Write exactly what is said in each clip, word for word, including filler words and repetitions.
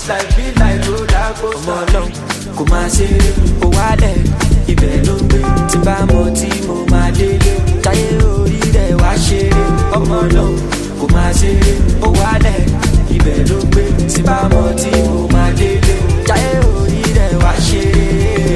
this life be like roller coaster. Ọmọ Ọlọ́run kò máa ṣe é kó wálẹ̀ ibẹ̀ ló ń gbé tí bá mọ̀ tí mo máa délé táyé orí rẹ̀ wá ṣe é. Ọmọ Ọlọ́run kò máa ṣe é kó wálẹ̀ ibẹ̀ ló ń gbé tí bá mọ̀ tí mo máa délé táyé orí rẹ̀ wá ṣe é.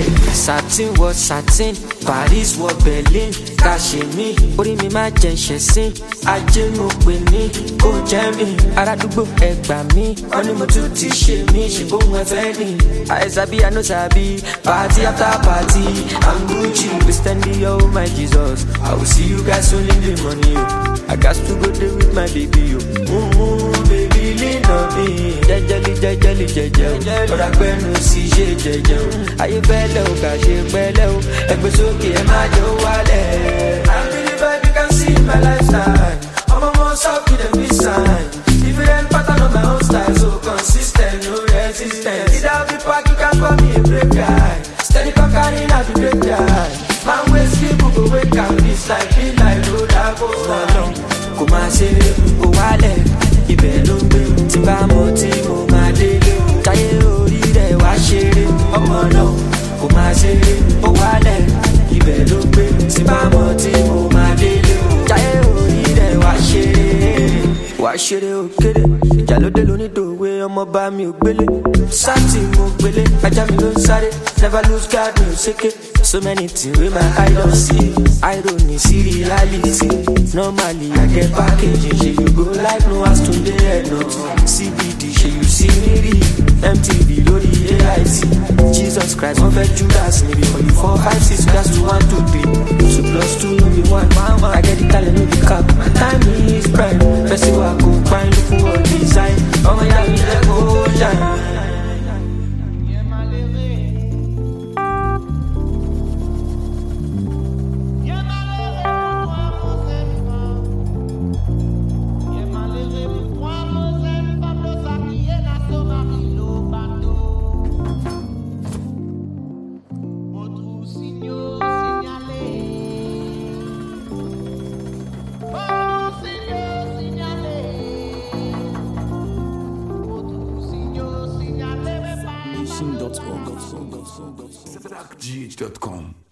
Satin wọ satin Paris wọ Berlin ká ṣe mí orí mi máa jẹ ṣẹ̀sín ajé mo pè ní kó jẹ́ mi aládùúgbò ẹ gbà mí wọ́n ní mo tún ti ṣe mí ṣe bóun ẹ fẹ́ ní. àìsàbí àná sàbí party after party I'm Gucci Christianly oh my Jesus I will see you guys soon in the money o I got to go there with my baby o. Mm-hmm, baby lean on me jẹjẹli jẹjẹli jẹjẹ o ọ̀rọ̀ pẹ́ẹ́nu sì ṣe jẹjẹ o ayé fẹ́lẹ́ o kà ṣe pẹ́lẹ́ o ẹgbẹ́ sókè ẹ má jẹ́ ó wálẹ̀. I believe I can see my lifestyle. I'm almost up with a big sign. Different pattern on my own style, so consistent, no resistance. Either I'll be packed, you can call me a brave guy. Steady conquering, I'll be great guy. Man, wait, sleep, go wake up. This life be like roller coaster. Kò máa ṣe é kó wálẹ̀ ibẹ̀ ló ń gbé tí bá mọ̀ tí mo máa délé táyé orí rẹ̀ wá ṣe é. Ọmọ náà kò máa ṣe é kó wálẹ̀ ibẹ̀ ló ń gbé tí bá mọ̀ tí mo máa délé táyé orí rẹ̀ wá ṣe é. Wá ṣeré òkèrè ìjà ló dé lónídòwe ọmọ bá mi ò gbélé sáàtì mo gbélé ajá mi ló ń sáré never lose guard mi ò ṣèké. So many things wey my eye don see irony see reality normally I get packaging shey you go like no as to dey head not C B D shey you see me rí M T V lórí A I T Jesus Christ wọ́n fẹ́ Judas níbi for you four five six that's two one two three two plus two no be one I get the talent no be cap my time is prime festival go find look for design ọmọ ìyá mi lẹ́kọ̀ọ́ shine. G H dot com